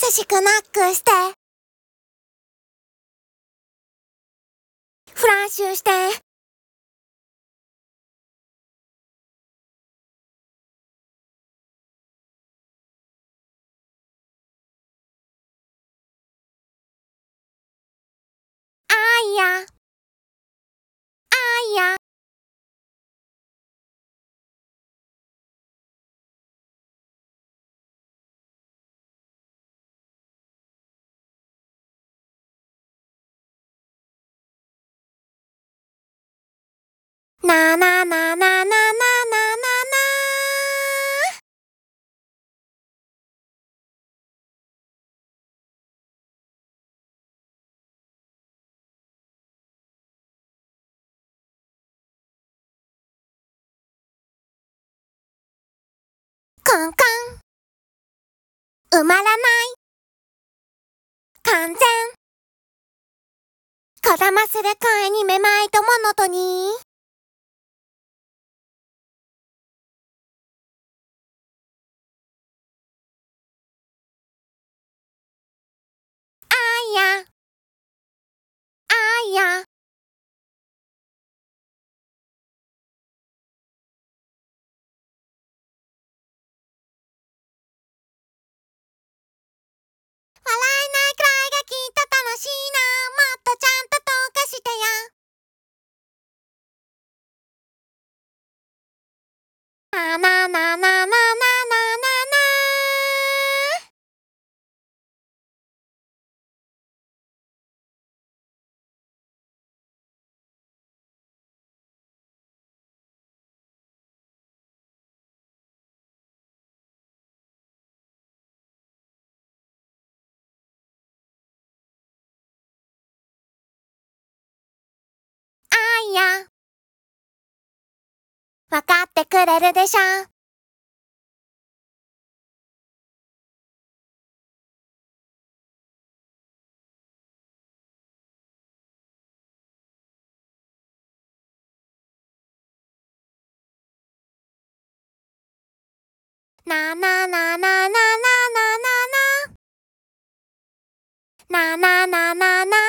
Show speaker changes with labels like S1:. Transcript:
S1: しくなくして。フラッシュして。あいや。あいや。ななななななななな。カンカン。埋まらない。完全。こだまする声にめまいとモノトニー。あいや。あいや。笑えないくらいがきっと楽しいな。もっとちゃんと投下してや。ななななななななな。あいや。わかってくれるでしょ。ななななななななな。ななななな。